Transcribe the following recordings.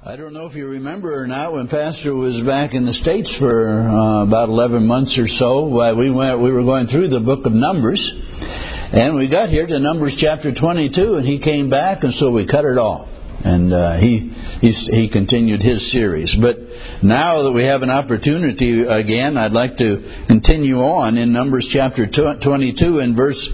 I don't know if you remember or not, when Pastor was back in the States for about 11 months or so, we were going through the book of Numbers, and we got here to Numbers chapter 22, and he came back, and so we cut it off. And he continued his series. But now that we have an opportunity again, I'd like to continue on in Numbers chapter 22 and verse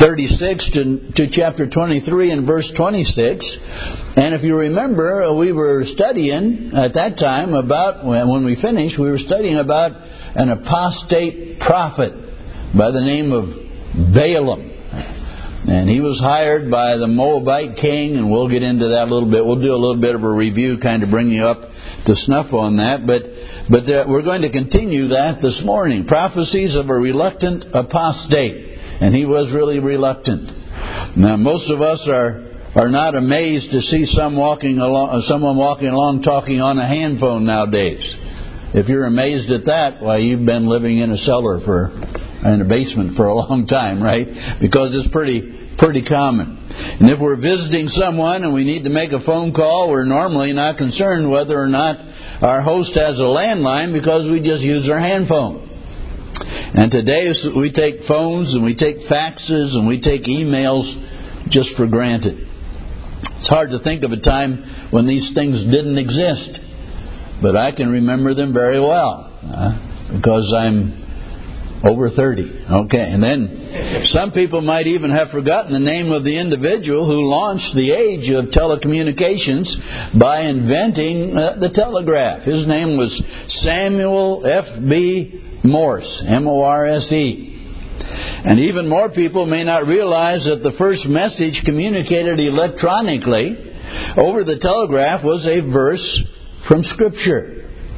36 to chapter 23 and verse 26. And if you remember, we were studying at that time about, when we finished, we were studying about an apostate prophet by the name of Balaam. And he was hired by the Moabite king, and we'll get into that a little bit. We'll do a little bit of a review, kind of bring you up to snuff on that. But we're going to continue that this morning. Prophecies of a reluctant apostate. And he was really reluctant. Now, most of us are not amazed to see someone walking along talking on a handphone nowadays. If you're amazed at that, why, you've been living in a cellar in a basement for a long time, right? Because it's pretty common. And if we're visiting someone and we need to make a phone call, we're normally not concerned whether or not our host has a landline, because we just use our hand phone. And today we take phones and we take faxes and we take emails just for granted. It's hard to think of a time when these things didn't exist, but I can remember them very well because I'm over 30. Okay, and then some people might even have forgotten the name of the individual who launched the age of telecommunications by inventing the telegraph. His name was Samuel F.B. Morse, M-O-R-S-E. And even more people may not realize that the first message communicated electronically over the telegraph was a verse from Scripture.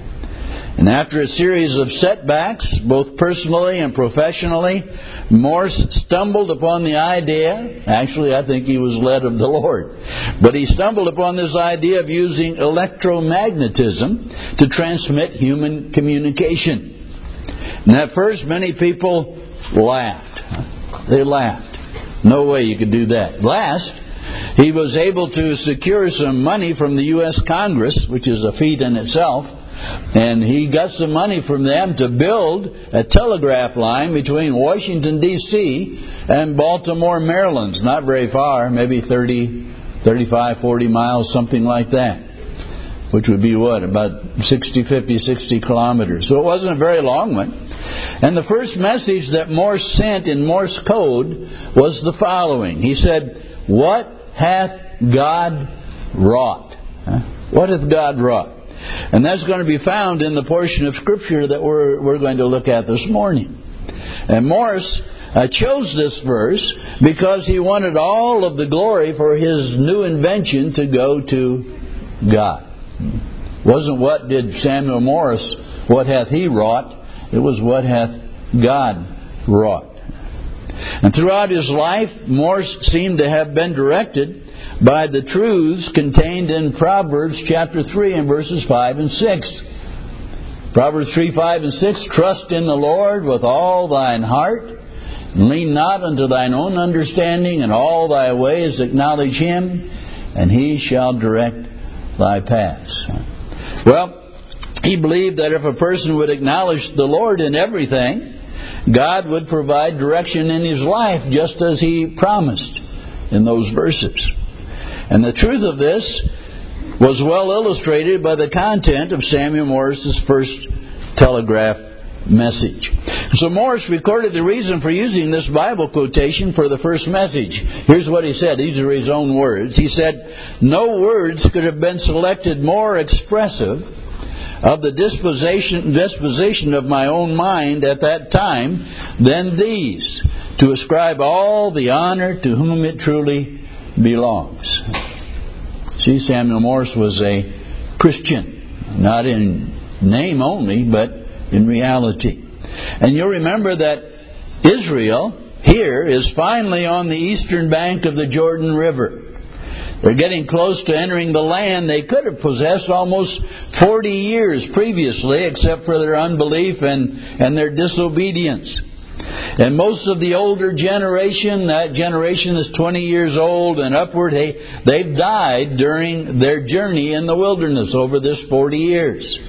And after a series of setbacks, both personally and professionally, Morse stumbled upon the idea, actually I think he was led of the Lord, but he stumbled upon this idea of using electromagnetism to transmit human communication. And at first many people laughed. They laughed. No way you could do that. Last, he was able to secure some money from the U.S. Congress, which is a feat in itself, and he got some money from them to build a telegraph line between Washington, D.C. and Baltimore, Maryland. It's not very far, maybe 35, 40 miles, something like that, which would be about 60 kilometers. So it wasn't a very long one. And the first message that Morse sent in Morse code was the following. He said, "What hath God wrought?" What hath God wrought? And that's going to be found in the portion of Scripture that we're going to look at this morning. And Morse chose this verse because he wanted all of the glory for his new invention to go to God. Wasn't what did Samuel Morse, what hath he wrought? It was what hath God wrought. And throughout his life, Morse seemed to have been directed by the truths contained in Proverbs chapter 3 and verses 5 and 6. Proverbs 3, 5 and 6, "Trust in the Lord with all thine heart, and lean not unto thine own understanding, in all thy ways acknowledge him, and he shall direct thy paths." Well, he believed that if a person would acknowledge the Lord in everything, God would provide direction in his life, just as he promised in those verses. And the truth of this was well illustrated by the content of Samuel Morse's first telegraph message. So Morse recorded the reason for using this Bible quotation for the first message. Here's what he said. These are his own words. He said, "No words could have been selected more expressive of the disposition of my own mind at that time than these, to ascribe all the honor to whom it truly belongs." See, Samuel Morse was a Christian, not in name only, but in reality. And you'll remember that Israel here is finally on the eastern bank of the Jordan River. They're getting close to entering the land they could have possessed almost 40 years previously, except for their unbelief and their disobedience. And most of the older generation, that generation is 20 years old and upward, they've died during their journey in the wilderness over this 40 years.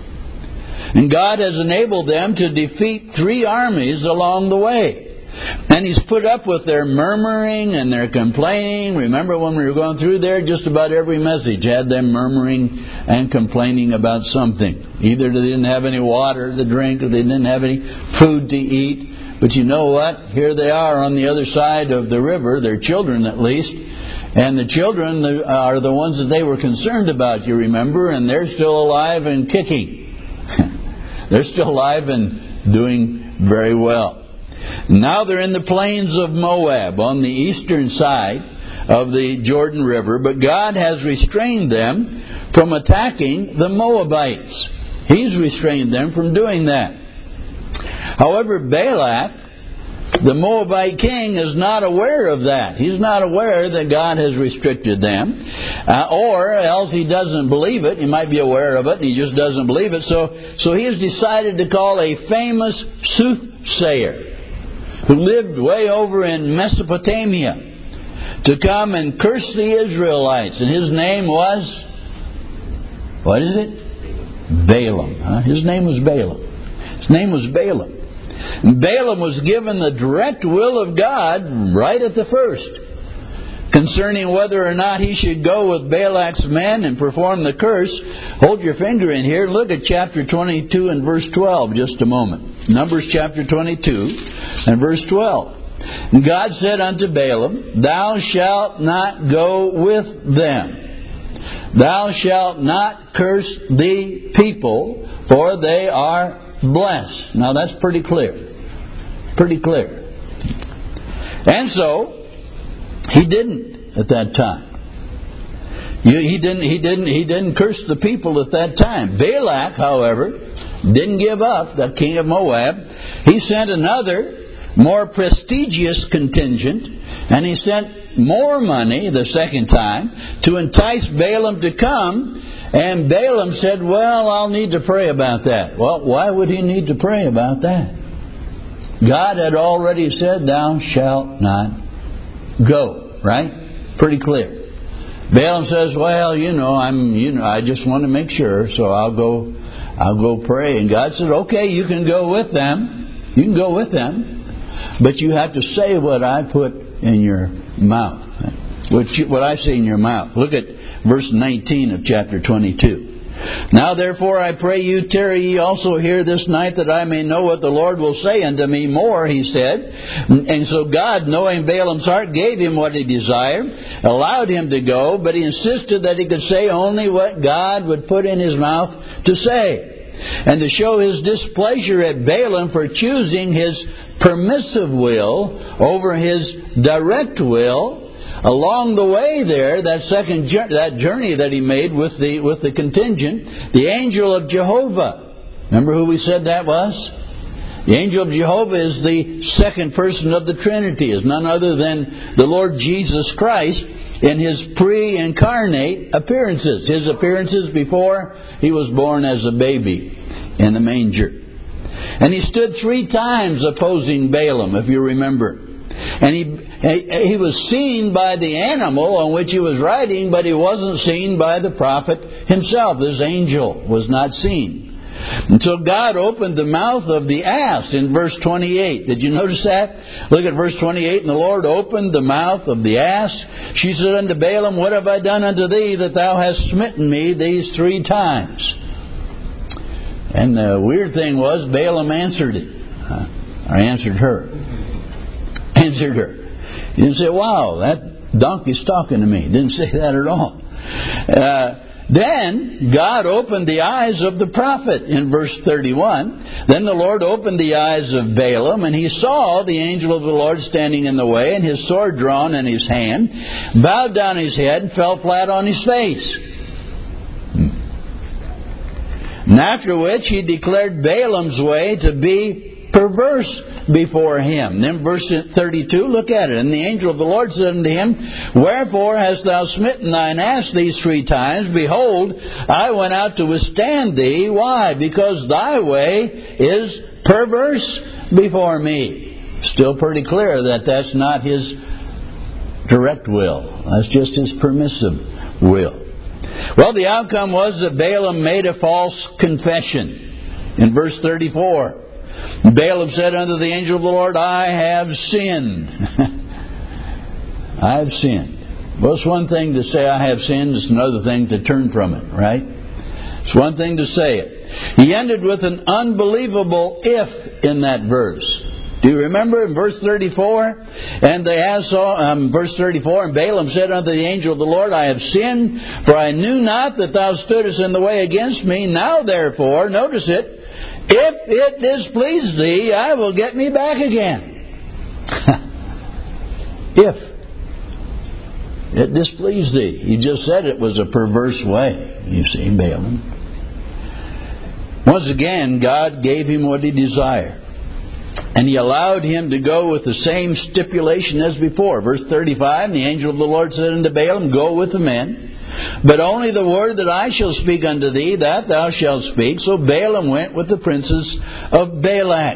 And God has enabled them to defeat 3 armies along the way. And He's put up with their murmuring and their complaining. Remember when we were going through there, just about every message had them murmuring and complaining about something. Either they didn't have any water to drink or they didn't have any food to eat. But you know what? Here they are on the other side of the river, their children at least. And the children are the ones that they were concerned about, you remember, and they're still alive and kicking. They're still alive and doing very well. Now they're in the plains of Moab on the eastern side of the Jordan River, but God has restrained them from attacking the Moabites. He's restrained them from doing that. However, Balak, the Moabite king, is not aware of that. He's not aware that God has restricted them, or else he doesn't believe it. He might be aware of it and he just doesn't believe it. So he has decided to call a famous soothsayer who lived way over in Mesopotamia to come and curse the Israelites. And his name was, what is it? Balaam. His name was Balaam. His name was Balaam. And Balaam was given the direct will of God right at the first concerning whether or not he should go with Balak's men and perform the curse. Hold your finger in here. Look at chapter 22 and verse 12 just a moment. Numbers chapter 22 and verse 12. And God said unto Balaam, Thou shalt not go with them. Thou shalt not curse the people, for they are blessed. Now that's pretty clear. Pretty clear. And so he didn't at that time. He didn't curse the people at that time. Balak, however, didn't give up, the king of Moab. He sent another, more prestigious contingent, and he sent more money the second time to entice Balaam to come. And Balaam said, well, I'll need to pray about that. Well, why would he need to pray about that? God had already said, Thou shalt not go. Right? Pretty clear. Balaam says, well, I just want to make sure, so I'll go pray. And God said, okay, you can go with them. You can go with them. But you have to say what I put in your mouth. What I say in your mouth. Look at verse 19 of chapter 22. Now therefore I pray you, tarry ye also here this night, that I may know what the Lord will say unto me more, he said. And so God, knowing Balaam's heart, gave him what he desired, allowed him to go, but he insisted that he could say only what God would put in his mouth to say. And to show his displeasure at Balaam for choosing his permissive will over his direct will, along the way there, that journey that he made with the contingent, the angel of Jehovah. Remember who we said that was? The angel of Jehovah is the second person of the Trinity, is none other than the Lord Jesus Christ in his pre-incarnate appearances. His appearances before he was born as a baby in the manger. And he stood 3 times opposing Balaam, if you remember. And he was seen by the animal on which he was riding, but he wasn't seen by the prophet himself. This angel was not seen. Until God opened the mouth of the ass in verse 28. Did you notice that? Look at verse 28. And the Lord opened the mouth of the ass. She said unto Balaam, What have I done unto thee that thou hast smitten me these 3 times? And the weird thing was, Balaam answered it. Or answered her. Answered her. He didn't say, wow, that donkey's talking to me. He didn't say that at all. Then God opened the eyes of the prophet in verse 31. Then the Lord opened the eyes of Balaam, and he saw the angel of the Lord standing in the way, and his sword drawn in his hand, bowed down his head, and fell flat on his face. And after which he declared Balaam's way to be perverse before him. Then verse 32, look at it. And the angel of the Lord said unto him, Wherefore hast thou smitten thine ass these 3 times? Behold, I went out to withstand thee. Why? Because thy way is perverse before me. Still pretty clear that that's not his direct will. That's just his permissive will. Well, the outcome was that Balaam made a false confession. In verse 34, Balaam said unto the angel of the Lord, I have sinned. I have sinned. Well, it's one thing to say I have sinned. It's another thing to turn from it, right? It's one thing to say it. He ended with an unbelievable if in that verse. Do you remember in verse 34? And verse 34, and Balaam said unto the angel of the Lord, I have sinned, for I knew not that thou stoodest in the way against me. Now therefore, notice it, if it displease thee, I will get me back again. If it displeased thee. He just said it was a perverse way, you see, Balaam. Once again, God gave him what he desired. And he allowed him to go with the same stipulation as before. Verse 35, the angel of the Lord said unto Balaam, Go with the men, but only the word that I shall speak unto thee, that thou shalt speak. So Balaam went with the princes of Balak.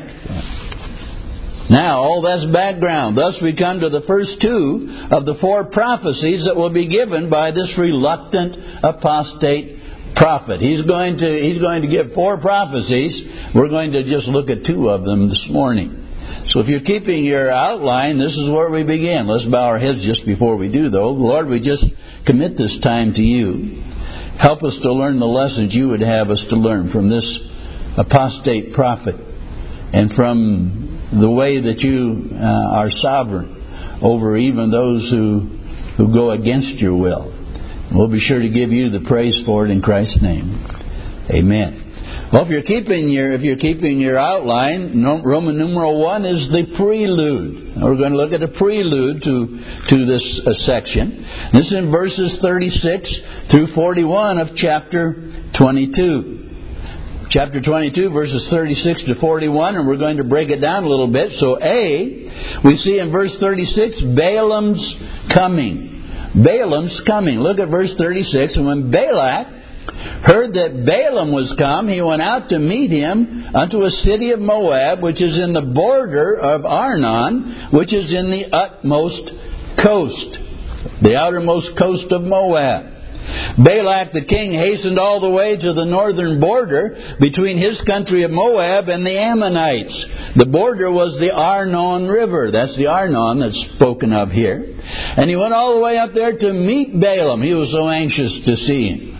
Now, all that's background. Thus we come to the first two of the four prophecies that will be given by this reluctant apostate prophet. He's going to give four prophecies. We're going to just look at two of them this morning. So if you're keeping your outline, this is where we begin. Let's bow our heads just before we do, though. Lord, we just commit this time to you. Help us to learn the lessons you would have us to learn from this apostate prophet and from the way that you are sovereign over even those who go against your will. We'll be sure to give you the praise for it in Christ's name. Amen. Well, if you're keeping your outline, Roman numeral 1 is the prelude. We're going to look at a prelude to this section. This is in verses 36 through 41 of chapter 22. Chapter 22, verses 36 to 41, and we're going to break it down a little bit. So we see in verse 36, Balaam's coming. Balaam's coming. Look at verse 36. And when Balak heard that Balaam was come, he went out to meet him unto a city of Moab, which is in the border of Arnon, which is in the utmost coast, the outermost coast of Moab. Balak the king hastened all the way to the northern border between his country of Moab and the Ammonites. The border was the Arnon River. That's the Arnon that's spoken of here. And he went all the way up there to meet Balaam. He was so anxious to see him.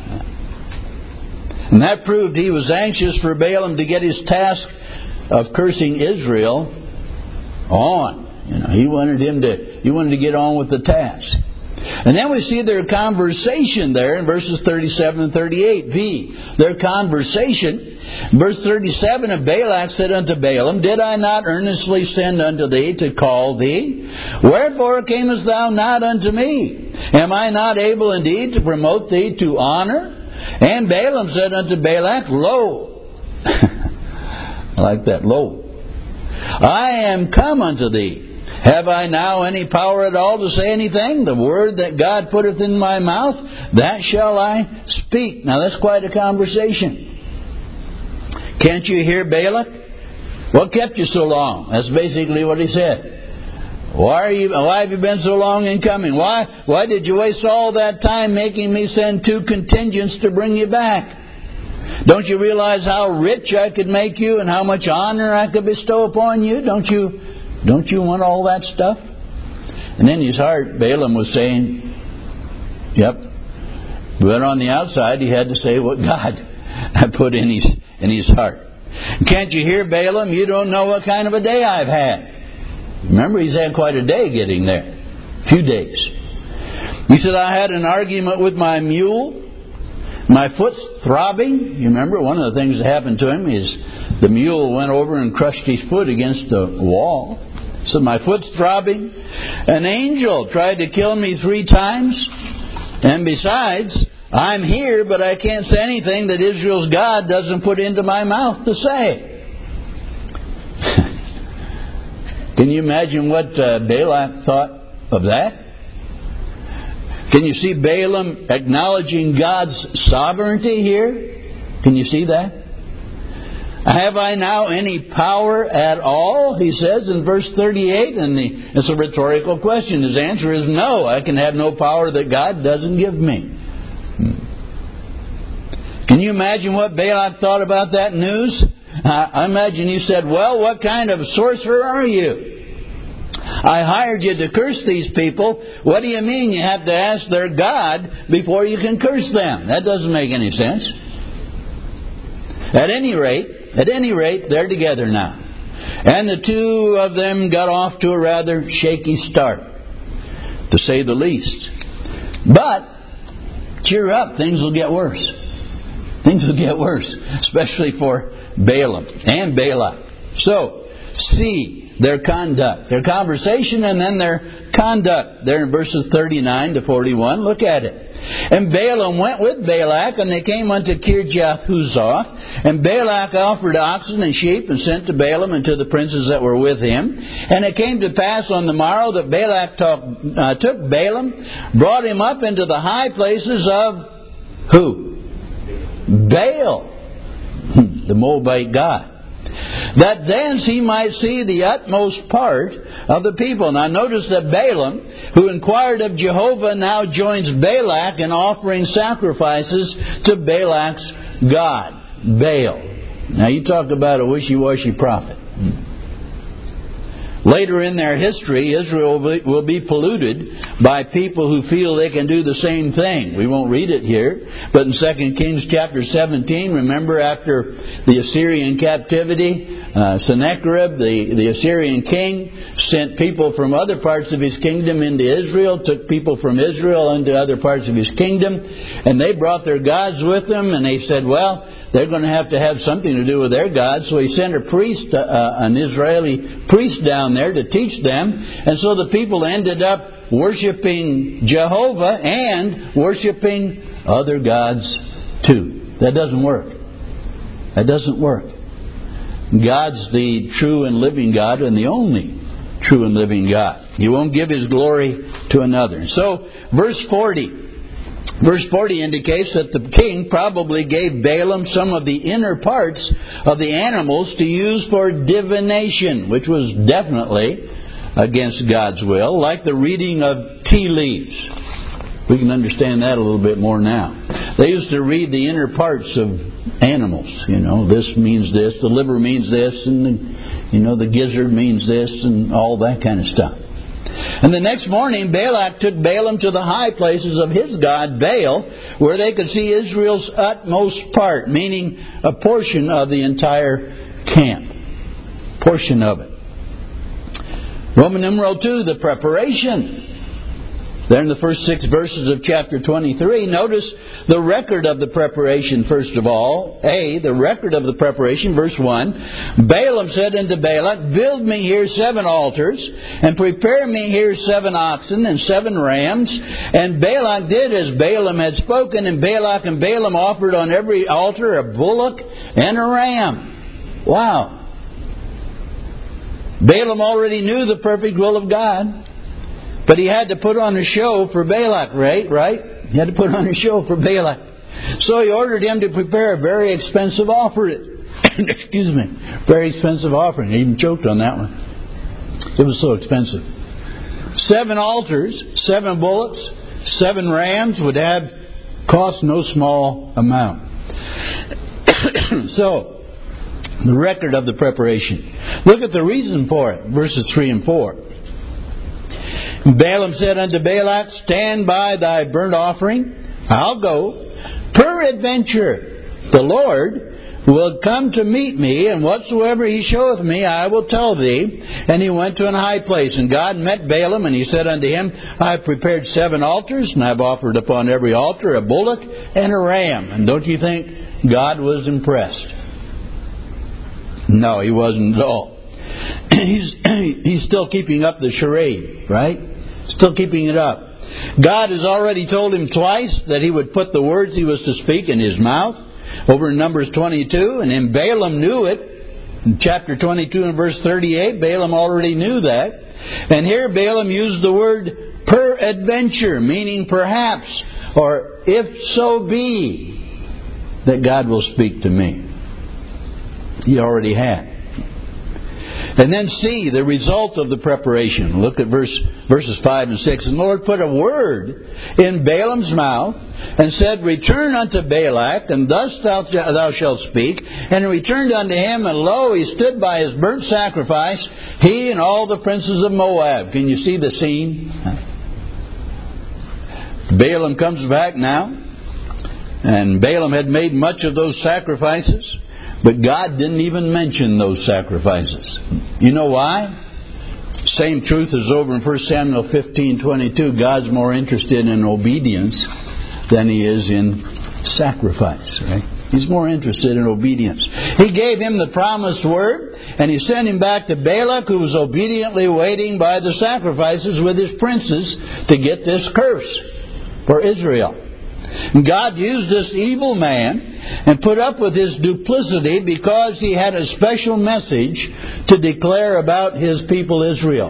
And that proved he was anxious for Balaam to get his task of cursing Israel on. He wanted to get on with the task. And then we see their conversation there in verses 37 and 38. Their conversation. Verse 37, and Balak said unto Balaam, Did I not earnestly send unto thee to call thee? Wherefore camest thou not unto me? Am I not able indeed to promote thee to honor? And Balaam said unto Balak, Lo, I like that, lo, I am come unto thee. Have I now any power at all to say anything? The word that God putteth in my mouth, that shall I speak. Now that's quite a conversation. Can't you hear Balak? What kept you so long? That's basically what he said. Why have you been so long in coming? Why did you waste all that time making me send two contingents to bring you back? Don't you realize how rich I could make you and how much honor I could bestow upon you? Don't you want all that stuff? And in his heart, Balaam was saying, yep. But on the outside, he had to say what God had put in his heart. Can't you hear, Balaam? You don't know what kind of a day I've had. Remember, he's had quite a day getting there. A few days. He said, I had an argument with my mule. My foot's throbbing. You remember, one of the things that happened to him is the mule went over and crushed his foot against the wall. So my foot's throbbing. An angel tried to kill me 3 times. And besides, I'm here, but I can't say anything that Israel's God doesn't put into my mouth to say. Can you imagine what Balak thought of that? Can you see Balaam acknowledging God's sovereignty here? Can you see that? Have I now any power at all? He says in verse 38, and it's a rhetorical question. His answer is no, I can have no power that God doesn't give me. Can you imagine what Balak thought about that news? I imagine he said, well, what kind of sorcerer are you? I hired you to curse these people. What do you mean you have to ask their God before you can curse them? That doesn't make any sense. At any rate, they're together now. And the two of them got off to a rather shaky start, to say the least. But, cheer up, things will get worse. Things will get worse, especially for Balaam and Balak. So, see their conduct, their conversation, and then their conduct. There in verses 39 to 41, look at it. And Balaam went with Balak, and they came unto Kirjath-Huzoth. And Balak offered oxen and sheep, and sent to Balaam and to the princes that were with him. And it came to pass on the morrow that Balak took Balaam, brought him up into the high places of who? Baal, the Moabite god, that thence he might see the utmost part of the people. Now notice that Balaam, who inquired of Jehovah, now joins Balak in offering sacrifices to Balak's god, Baal. Now you talk about a wishy-washy prophet. Later in their history, Israel will be polluted by people who feel they can do the same thing. We won't read it here, but in 2 Kings chapter 17, remember after the Assyrian captivity, Sennacherib, the Assyrian king, sent people from other parts of his kingdom into Israel, took people from Israel into other parts of his kingdom, and they brought their gods with them, and they said, well, they're going to have something to do with their God. So he sent a priest, an Israeli priest down there to teach them. And so the people ended up worshiping Jehovah and worshiping other gods too. That doesn't work. That doesn't work. God's the true and living God, and the only true and living God. He won't give His glory to another. So, verse 40. Verse 40 indicates that the king probably gave Balaam some of the inner parts of the animals to use for divination, which was definitely against God's will, like the reading of tea leaves. We can understand that a little bit more now. They used to read the inner parts of animals. You know, this means this, the liver means this, and the gizzard means this, and all that kind of stuff. And the next morning, Balak took Balaam to the high places of his god, Baal, where they could see Israel's utmost part, meaning a portion of the entire camp. Portion of it. Roman numeral 2, the preparation. There in the first 6 verses of chapter 23, notice the record of the preparation first of all. The record of the preparation, verse 1. Balaam said unto Balak, build me here 7 altars, and prepare me here 7 oxen and 7 rams. And Balak did as Balaam had spoken, and Balak and Balaam offered on every altar a bullock and a ram. Wow. Balaam already knew the perfect will of God. But he had to put on a show for Balak, right? He had to put on a show for Balak. So he ordered him to prepare a very expensive offering. Excuse me. Very expensive offering. He even choked on that one. It was so expensive. 7 altars, 7 bullocks, 7 rams would have cost no small amount. So, the record of the preparation. Look at the reason for it. Verses 3 and 4. Balaam said unto Balak, stand by thy burnt offering, I'll go. Peradventure, the Lord will come to meet me, and whatsoever He showeth me, I will tell thee. And he went to an high place, and God met Balaam, and He said unto him, I have prepared 7 altars, and I have offered upon every altar a bullock and a ram. And don't you think God was impressed? No, He wasn't at all. He's still keeping up the charade, right? Still keeping it up. God has already told him twice that He would put the words he was to speak in his mouth, over in Numbers 22, and then Balaam knew it. In chapter 22 and verse 38, Balaam already knew that. And here Balaam used the word peradventure, meaning perhaps, or if so be, that God will speak to me. He already had. And then see the result of the preparation. Look at verses 5 and 6. And the Lord put a word in Balaam's mouth and said, Return unto Balak, and thus thou shalt speak. And he returned unto him, and lo, he stood by his burnt sacrifice, he and all the princes of Moab. Can you see the scene? Balaam comes back now, and Balaam had made much of those sacrifices. But God didn't even mention those sacrifices. You know why? Same truth is over in 1 Samuel 15:22. God's more interested in obedience than He is in sacrifice. Right? He's more interested in obedience. He gave him the promised word, and He sent him back to Balak, who was obediently waiting by the sacrifices with his princes to get this curse for Israel. And God used this evil man and put up with his duplicity because he had a special message to declare about his people Israel.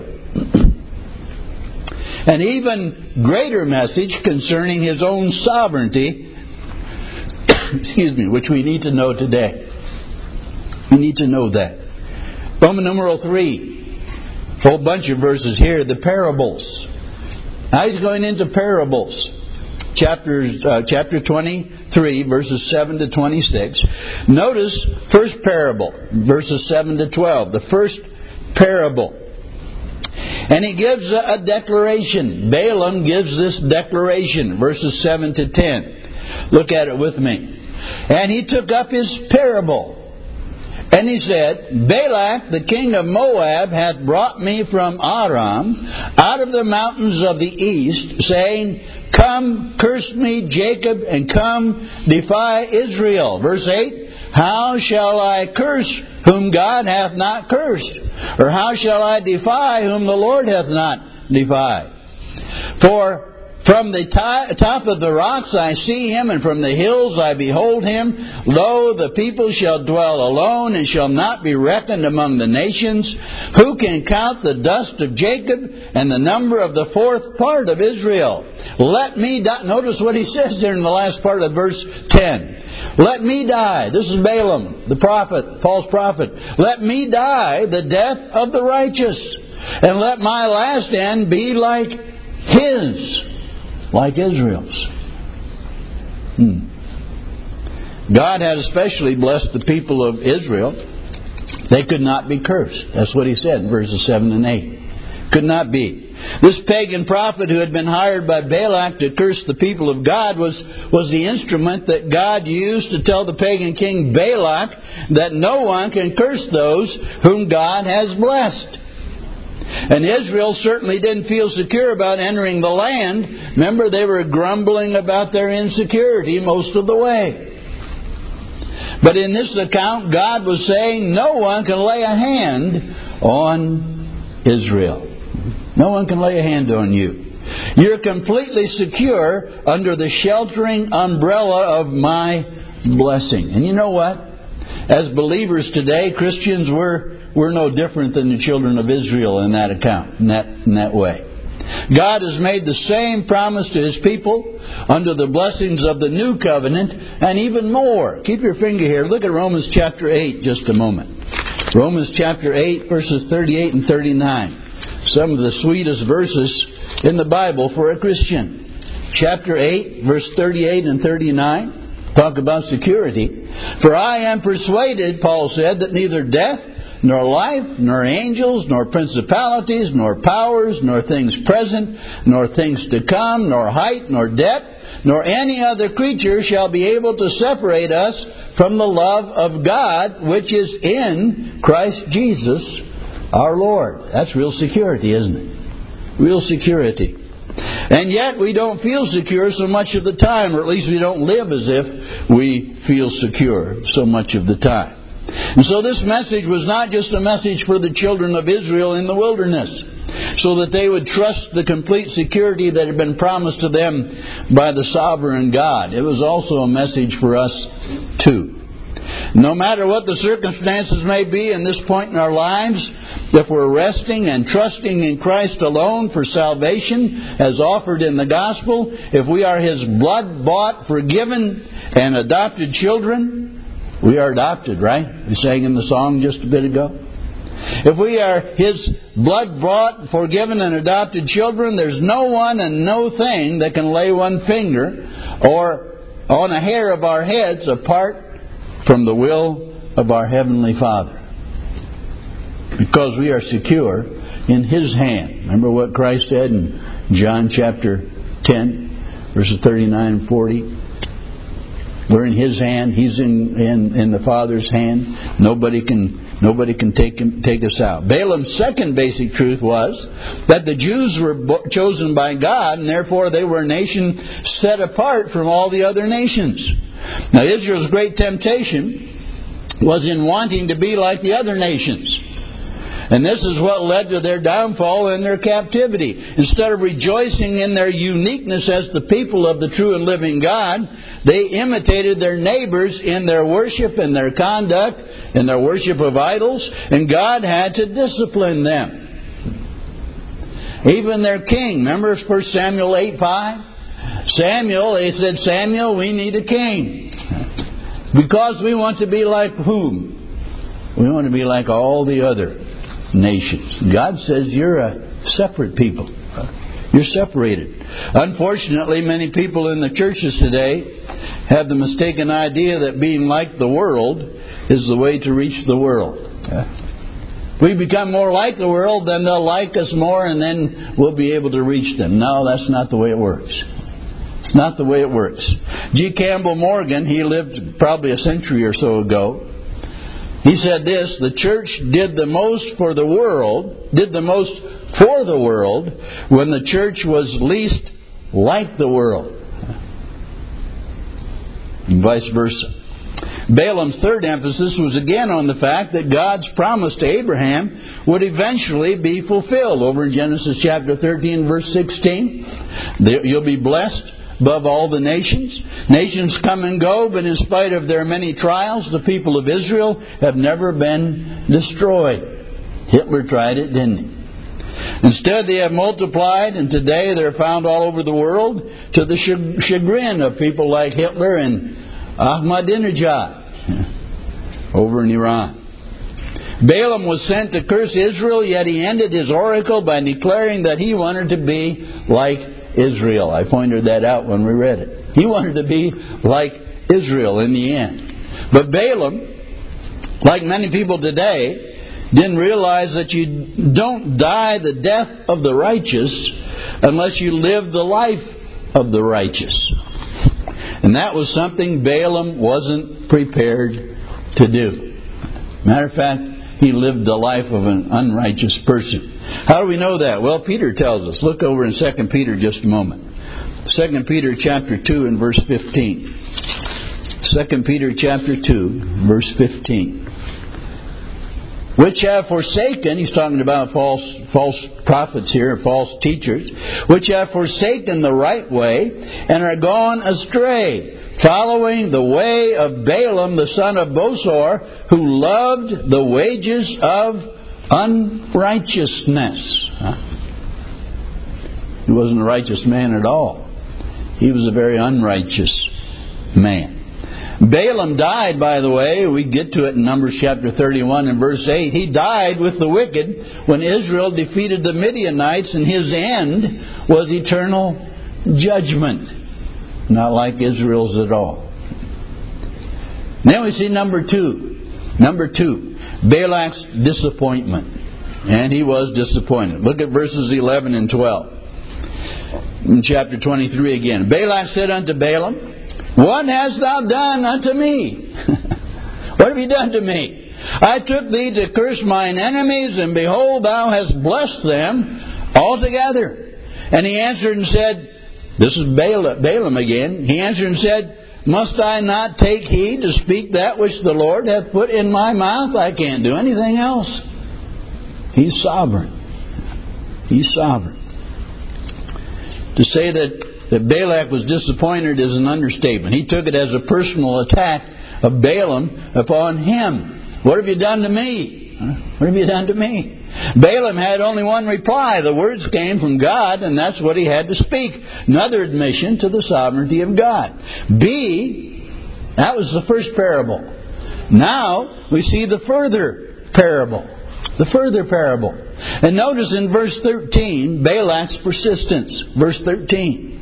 An even greater message concerning his own sovereignty, which we need to know today. We need to know that. Roman numeral 3, a whole bunch of verses here, the parables. Now he's going into parables. Chapter 23, verses 7 to 26. Notice first parable, verses 7 to 12. The first parable. And he gives a declaration. Balaam gives this declaration, verses 7 to 10. Look at it with me. And he took up his parable. And he said, Balak, the king of Moab, hath brought me from Aram, out of the mountains of the east, saying, Come, curse me, Jacob, and come, defy Israel. Verse 8, How shall I curse whom God hath not cursed? Or how shall I defy whom the Lord hath not defied? For from the top of the rocks I see him, and from the hills I behold him. Lo, the people shall dwell alone, and shall not be reckoned among the nations. Who can count the dust of Jacob, and the number of the fourth part of Israel? Let me die. Notice what he says there in the last part of verse 10. Let me die. This is Balaam, the prophet, false prophet. Let me die the death of the righteous, and let my last end be like his. Like Israel's. God had especially blessed the people of Israel. They could not be cursed. That's what He said in verses 7 and 8. Could not be. This pagan prophet who had been hired by Balak to curse the people of God was the instrument that God used to tell the pagan king Balak that no one can curse those whom God has blessed. And Israel certainly didn't feel secure about entering the land. Remember, they were grumbling about their insecurity most of the way. But in this account, God was saying no one can lay a hand on Israel. No one can lay a hand on you. You're completely secure under the sheltering umbrella of my blessing. And you know what? As believers today, Christians, we're no different than the children of Israel in that account, in that way. God has made the same promise to His people under the blessings of the new covenant, and even more. Keep your finger here. Look at Romans chapter 8 just a moment. Romans chapter 8, verses 38 and 39. Some of the sweetest verses in the Bible for a Christian. Chapter 8, verse 38 and 39. Talk about security. For I am persuaded, Paul said, that neither death, nor life, nor angels, nor principalities, nor powers, nor things present, nor things to come, nor height, nor depth, nor any other creature shall be able to separate us from the love of God, which is in Christ Jesus our Lord. That's real security, isn't it? Real security. And yet we don't feel secure so much of the time, or at least we don't live as if we feel secure so much of the time. And so this message was not just a message for the children of Israel in the wilderness, so that they would trust the complete security that had been promised to them by the sovereign God. It was also a message for us too. No matter what the circumstances may be in this point in our lives, if we're resting and trusting in Christ alone for salvation as offered in the gospel, if we are His blood-bought, forgiven, and adopted children, We are adopted, right? We sang in the song just a bit ago. If we are His blood-bought, forgiven, and adopted children, there's no one and no thing that can lay one finger or on a hair of our heads apart from the will of our Heavenly Father. Because we are secure in His hand. Remember what Christ said in John chapter 10, verses 39 and 40? We're in His hand. He's in the Father's hand. Nobody can take us out. Balaam's second basic truth was that the Jews were chosen by God, and therefore they were a nation set apart from all the other nations. Now, Israel's great temptation was in wanting to be like the other nations. And this is what led to their downfall and their captivity. Instead of rejoicing in their uniqueness as the people of the true and living God, they imitated their neighbors in their worship and their conduct and their worship of idols, and God had to discipline them. Even their king, remember 1 Samuel 8:5? They said, Samuel, we need a king. Because we want to be like whom? We want to be like all the other nations. God says you're a separate people. You're separated. Unfortunately, many people in the churches today have the mistaken idea that being like the world is the way to reach the world. We become more like the world, then they'll like us more, and then we'll be able to reach them. No, that's not the way it works. It's not the way it works. G. Campbell Morgan, he lived probably a century or so ago. He said this: the church did the most for the world when the church was least like the world. And vice versa. Balaam's third emphasis was again on the fact that God's promise to Abraham would eventually be fulfilled. Over in Genesis chapter 13, verse 16, you'll be blessed above all the nations. Nations come and go, but in spite of their many trials, the people of Israel have never been destroyed. Hitler tried it, didn't he? Instead, they have multiplied, and today they're found all over the world to the chagrin of people like Hitler and Ahmadinejad over in Iran. Balaam was sent to curse Israel, yet he ended his oracle by declaring that he wanted to be like Israel. I pointed that out when we read it. He wanted to be like Israel in the end. But Balaam, like many people today, didn't realize that you don't die the death of the righteous unless you live the life of the righteous. And that was something Balaam wasn't prepared to do. Matter of fact, he lived the life of an unrighteous person. How do we know that? Well, Peter tells us. Look over in 2 Peter just a moment. 2 Peter chapter 2 and verse 15. 2 Peter chapter 2, verse 15. Which have forsaken, he's talking about false prophets here, false teachers, which have forsaken the right way and are gone astray, following the way of Balaam the son of Bosor, who loved the wages of unrighteousness. He wasn't a righteous man at all. He was a very unrighteous man. Balaam died, by the way. We get to it in Numbers chapter 31 and verse 8. He died with the wicked when Israel defeated the Midianites, and his end was eternal judgment. Not like Israel's at all. Then we see number two, Balak's disappointment. And he was disappointed. Look at verses 11 and 12. In chapter 23 again. Balak said unto Balaam, what hast thou done unto me? What have you done to me? I took thee to curse mine enemies, and behold, thou hast blessed them altogether. And he answered and said, this is Balaam again. He answered and said, must I not take heed to speak that which the Lord hath put in my mouth? I can't do anything else. He's sovereign. He's sovereign. To say that Balak was disappointed is an understatement. He took it as a personal attack of Balaam upon him. What have you done to me? What have you done to me? Balaam had only one reply. The words came from God, and that's what he had to speak. Another admission to the sovereignty of God. That was the first parable. Now we see the further parable. The further parable. And notice in verse 13, Balak's persistence. Verse 13.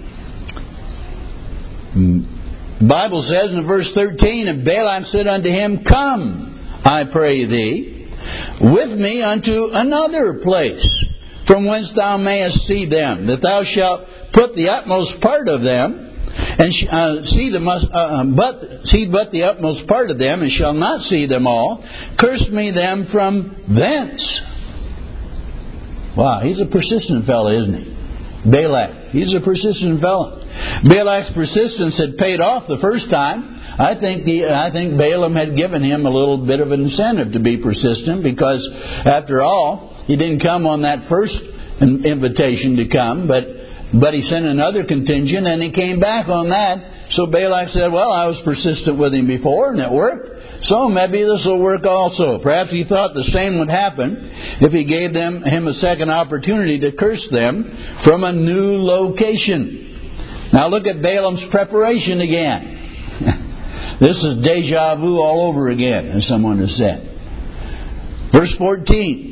The Bible says in verse 13, and Balak said unto him, Come, I pray thee, with me unto another place, from whence thou mayest see them, that thou shalt put the utmost part of them, and see but the utmost part of them, and shall not see them all. Curse me them from thence. Wow, he's a persistent fellow, isn't he? Balak, he's a persistent fellow. Balak's persistence had paid off the first time. I think Balaam had given him a little bit of an incentive to be persistent, because after all, he didn't come on that first invitation to come, but he sent another contingent and he came back on that. So Balak said, well, I was persistent with him before and it worked, so maybe this will work also. Perhaps he thought the same would happen if he gave him a second opportunity to curse them from a new location. Now look at Balaam's preparation again. This is deja vu all over again, as someone has said. Verse 14.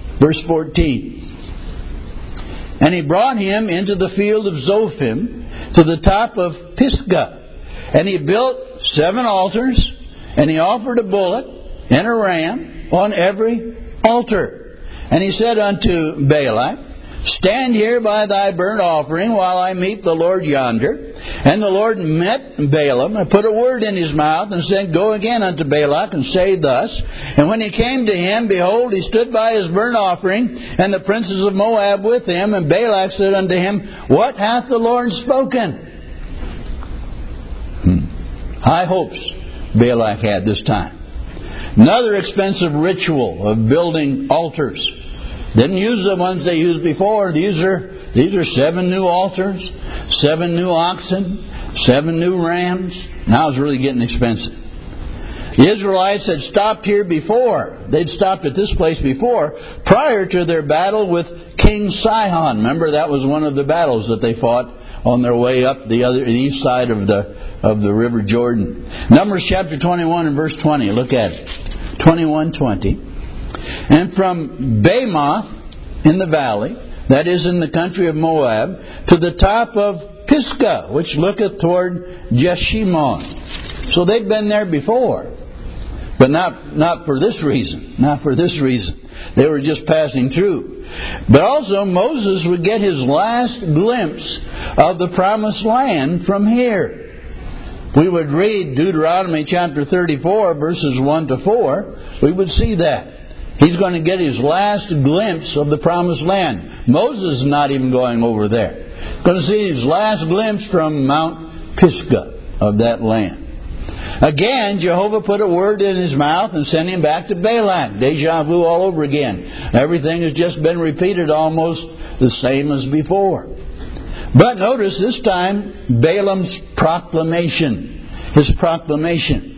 And he brought him into the field of Zophim to the top of Pisgah. And he built 7 altars, and he offered a bullock and a ram on every altar. And he said unto Balak, Stand here by thy burnt offering while I meet the Lord yonder. And the Lord met Balaam and put a word in his mouth and said, Go again unto Balak and say thus. And when he came to him, behold, he stood by his burnt offering, and the princes of Moab with him. And Balak said unto him, What hath the Lord spoken? High hopes Balak had this time. Another expensive ritual of building altars. Didn't use the ones they used before. These are 7 new altars, 7 new oxen, 7 new rams. Now it's really getting expensive. The Israelites had stopped here before. They'd stopped at this place before, prior to their battle with King Sihon. Remember, that was one of the battles that they fought on their way up the east side of the river Jordan. Numbers chapter 21 and verse 20. Look at it. 21:20. And from Bamoth in the valley, that is in the country of Moab, to the top of Pisgah, which looketh toward Jeshimon. So they'd been there before, but not for this reason. Not for this reason. They were just passing through. But also Moses would get his last glimpse of the promised land from here. We would read Deuteronomy chapter 34, verses 1 to 4. We would see that. He's going to get his last glimpse of the promised land. Moses is not even going over there. He's going to see his last glimpse from Mount Pisgah of that land. Again, Jehovah put a word in his mouth and sent him back to Balak. Deja vu all over again. Everything has just been repeated almost the same as before. But notice this time Balaam's proclamation. His proclamation.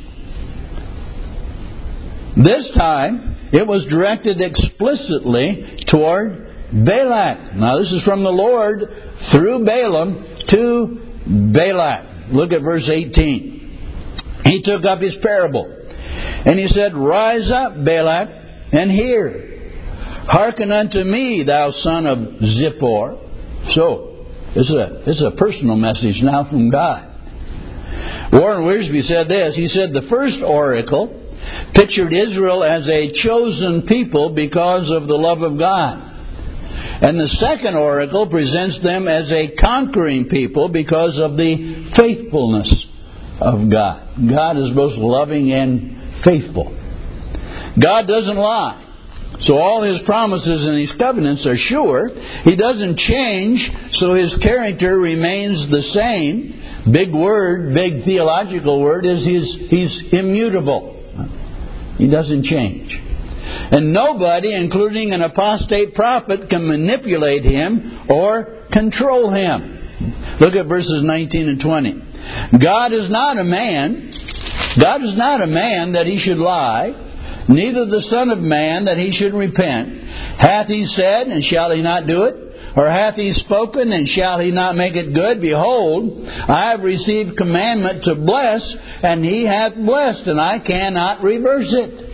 This time it was directed explicitly toward Balak. Now this is from the Lord through Balaam to Balak. Look at verse 18. He took up his parable, and he said, Rise up, Balak, and hear. Hearken unto me, thou son of Zippor. So, it's a personal message now from God. Warren Wiersbe said this. He said, the first oracle pictured Israel as a chosen people because of the love of God. And the second oracle presents them as a conquering people because of the faithfulness of God. God is both loving and faithful. God doesn't lie. So all His promises and His covenants are sure. He doesn't change, so His character remains the same. Big word, big theological word is He's immutable. He doesn't change. And nobody, including an apostate prophet, can manipulate Him or control Him. Look at verses 19 and 20. God is not a man that He should lie, neither the Son of Man that He should repent. Hath He said, and shall He not do it? Or hath He spoken, and shall He not make it good? Behold, I have received commandment to bless, and He hath blessed, and I cannot reverse it.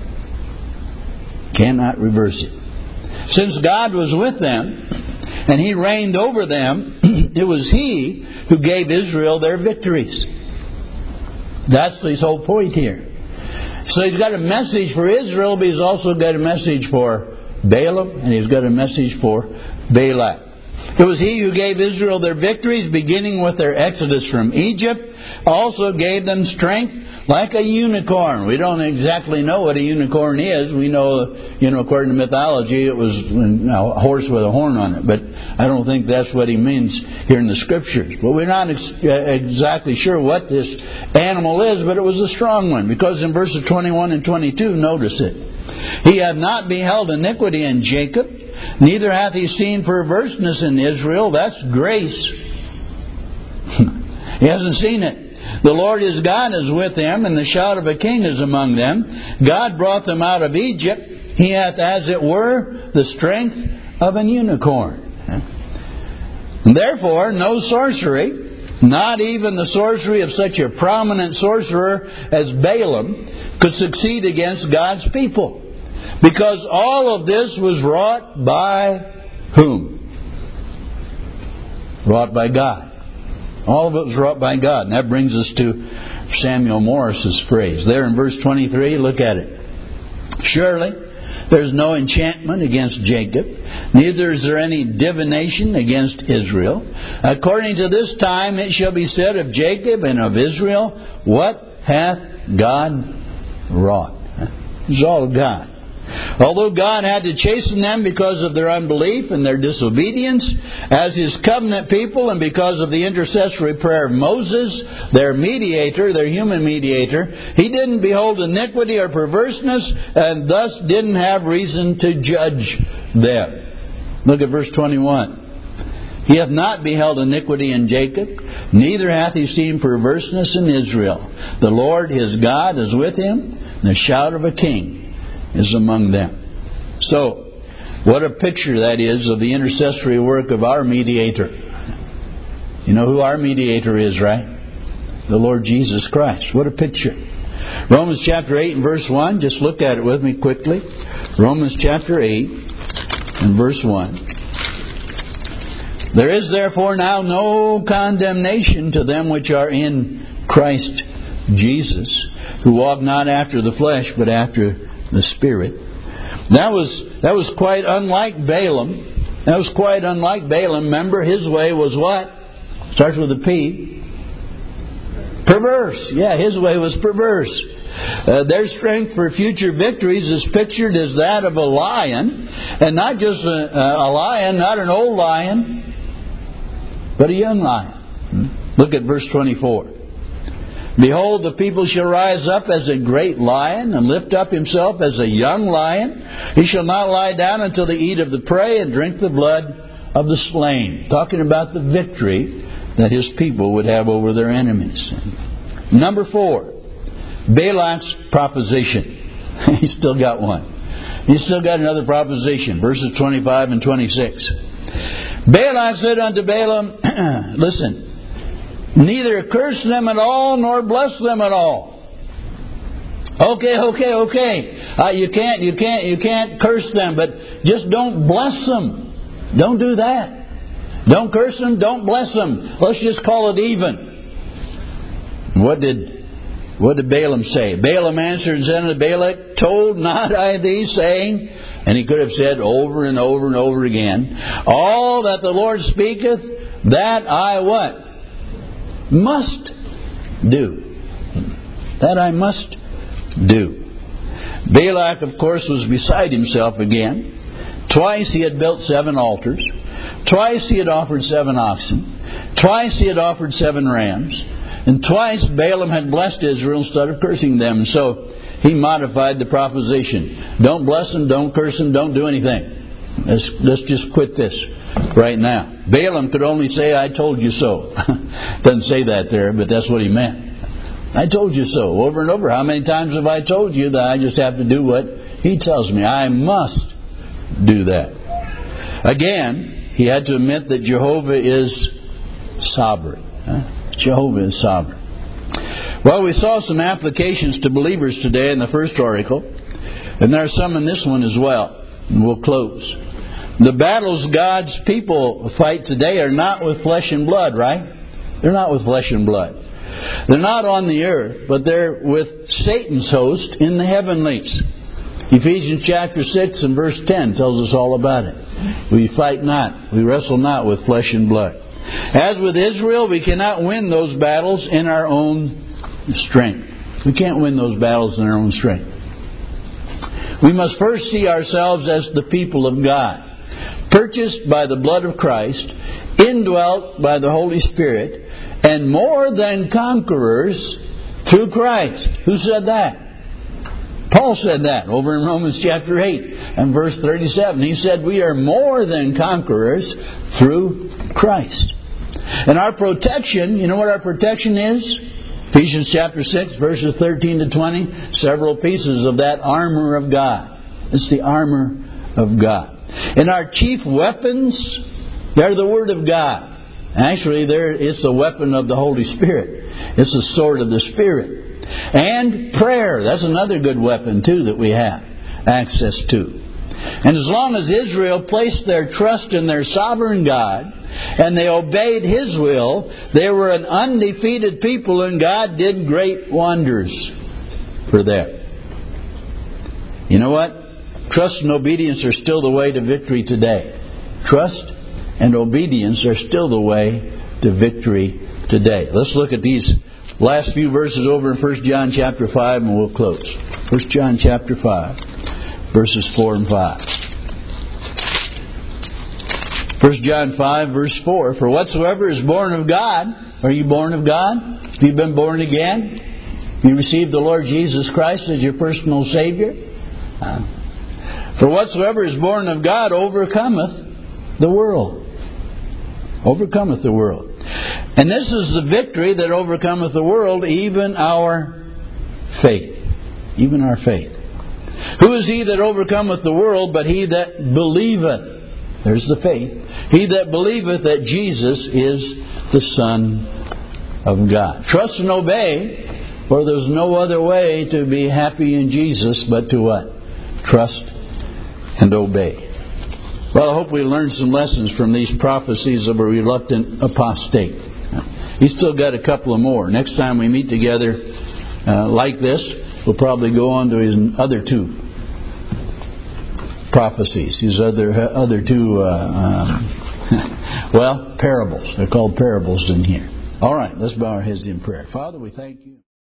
Cannot reverse it. Since God was with them, and He reigned over them, it was He who gave Israel their victories. That's his whole point here. So He's got a message for Israel, but He's also got a message for Balaam, and He's got a message for Balak. It was He who gave Israel their victories, beginning with their exodus from Egypt. Also gave them strength like a unicorn. We don't exactly know what a unicorn is. We know, according to mythology, it was a horse with a horn on it. But I don't think that's what He means here in the Scriptures. But we're not exactly sure what this animal is, but it was a strong one. Because in verses 21 and 22, notice it. He hath not beheld iniquity in Jacob, neither hath He seen perverseness in Israel. That's grace. He hasn't seen it. The Lord his God is with him, and the shout of a king is among them. God brought them out of Egypt. He hath, as it were, the strength of an unicorn. And therefore, no sorcery, not even the sorcery of such a prominent sorcerer as Balaam, could succeed against God's people. Because all of this was wrought by whom? Wrought by God. All of it was wrought by God. And that brings us to Samuel Morris's phrase. There in verse 23, look at it. Surely there's no enchantment against Jacob, neither is there any divination against Israel. According to this time it shall be said of Jacob and of Israel, what hath God wrought? It's all God. Although God had to chasten them because of their unbelief and their disobedience as His covenant people, and because of the intercessory prayer of Moses, their mediator, their human mediator, He didn't behold iniquity or perverseness, and thus didn't have reason to judge them. Look at verse 21. He hath not beheld iniquity in Jacob, neither hath He seen perverseness in Israel. The Lord his God is with him, and the shout of a king is among them. So, what a picture that is of the intercessory work of our mediator. You know who our mediator is, right? The Lord Jesus Christ. What a picture. Romans chapter 8 and verse 1. Just look at it with me quickly. Romans chapter 8 and verse 1. There is therefore now no condemnation to them which are in Christ Jesus, who walk not after the flesh, but after the Spirit. That was quite unlike Balaam. That was quite unlike Balaam. Remember, his way was what? Starts with a P. Perverse. Yeah, his way was perverse. Their strength for future victories is pictured as that of a lion, and not just a lion, not an old lion, but a young lion. Look at verse 24. Behold, the people shall rise up as a great lion, and lift up himself as a young lion. He shall not lie down until they eat of the prey and drink the blood of the slain. Talking about the victory that His people would have over their enemies. Number 4, Balak's proposition. He's still got one. He's still got another proposition. Verses 25 and 26. Balak said unto Balaam, listen, neither curse them at all, nor bless them at all. Okay. You can't curse them, but just don't bless them. Don't do that. Don't curse them, don't bless them. Let's just call it even. What did Balaam say? Balaam answered and said unto Balak, told not I thee, saying, and he could have said over and over and over again, all that the Lord speaketh, that I what? Must do. That I must do. Balak, of course, was beside himself again. Twice he had built 7 altars. Twice he had offered 7 oxen. Twice he had offered 7 rams. And twice Balaam had blessed Israel instead of cursing them. So he modified the proposition. Don't bless them, don't curse them, don't do anything. Let's just quit this right now. Balaam could only say, I told you so. Doesn't say that there, but that's what he meant. I told you so. Over and over. How many times have I told you that I just have to do what He tells me? I must do that. Again, he had to admit that Jehovah is sovereign. Jehovah is sovereign. Well, we saw some applications to believers today in the first article, and there are some in this one as well, and we'll close. The battles God's people fight today are not with flesh and blood, right? They're not with flesh and blood. They're not on the earth, but they're with Satan's host in the heavenlies. Ephesians chapter 6 and verse 10 tells us all about it. We fight not, we wrestle not with flesh and blood. As with Israel, we cannot win those battles in our own strength. We can't win those battles in our own strength. We must first see ourselves as the people of God, purchased by the blood of Christ, indwelt by the Holy Spirit, and more than conquerors through Christ. Who said that? Paul said that over in Romans chapter 8 and verse 37. He said, we are more than conquerors through Christ. And our protection, you know what our protection is? Ephesians chapter 6 verses 13 to 20. Several pieces of that armor of God. It's the armor of God. And our chief weapons, they're the Word of God. Actually, it's the weapon of the Holy Spirit. It's the sword of the Spirit. And prayer. That's another good weapon, too, that we have access to. And as long as Israel placed their trust in their sovereign God, and they obeyed His will, they were an undefeated people, and God did great wonders for them. You know what? Trust and obedience are still the way to victory today. Trust and obedience are still the way to victory today. Let's look at these last few verses over in 1 John chapter 5 and we'll close. 1 John chapter 5, verses 4 and 5. 1 John 5 verse 4, for whatsoever is born of God, are you born of God? Have you been born again? You received the Lord Jesus Christ as your personal Savior? For whatsoever is born of God overcometh the world. Overcometh the world. And this is the victory that overcometh the world, even our faith. Even our faith. Who is he that overcometh the world but he that believeth? There's the faith. He that believeth that Jesus is the Son of God. Trust and obey, for there's no other way to be happy in Jesus but to what? Trust and obey. Well, I hope we learned some lessons from these prophecies of a reluctant apostate. He's still got a couple of more. Next time we meet together like this, we'll probably go on to his other two prophecies. His other two, parables. They're called parables in here. All right, let's bow our heads in prayer. Father, we thank you.